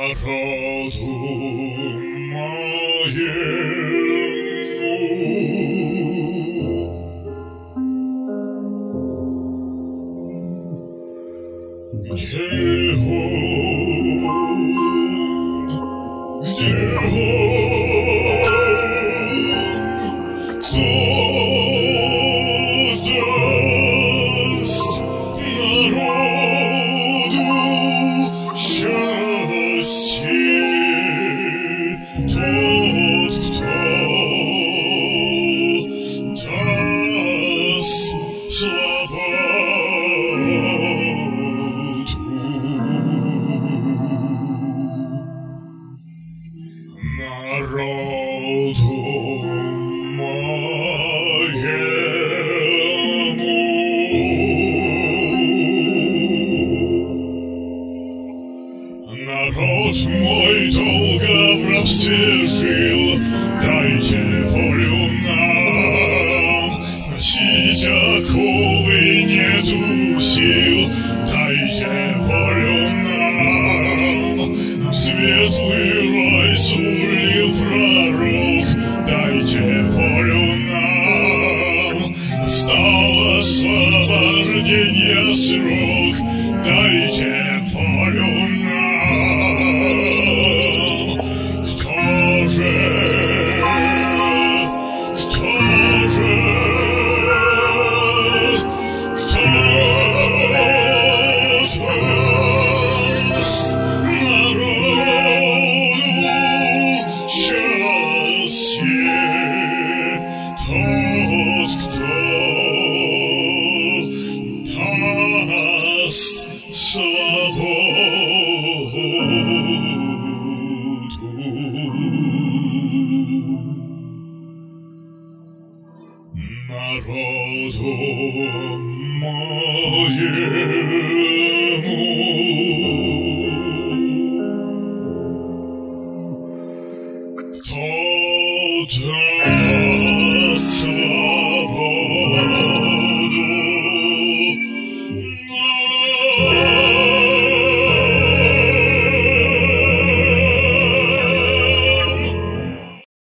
народу моему. Где он? Где он? Кто даст народу счастье? Тот, кто даст свободу народу моему. Народ мой долго в рабстве жил, дайте волю нам. Носить оковы нету сил, дайте волю нам. Нам светлый рай сулил пророк, дайте волю нам. Настал освобождение срок, дайте волю нам. Кто же даст народу счастье? Тот, кто даст свободу народу моему. Кто даст